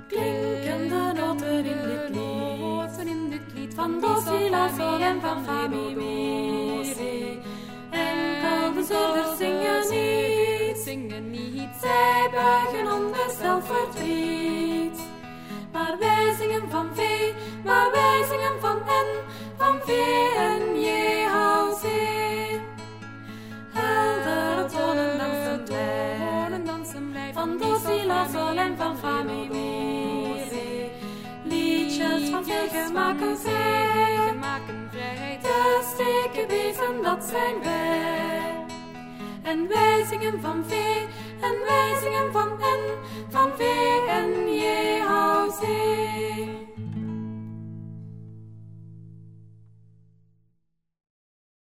Klinkende noten in dit lied van do, si, la, sol en van fa, mi, mi, re. Enkel de zusters zingen niet, zij buigen onder zelfverdriet. Maar wij zingen van vee, maar wij zingen van en, van vee en J-H-C. Heldere tonen dansen blij, van do, si, la, sol en van fa, mi, mi, re. Liedjes van vee maken vrijheid, de steken bezen, dat zijn wij. En wij zingen van vee, en wij zingen van en, van vee en J-H-C.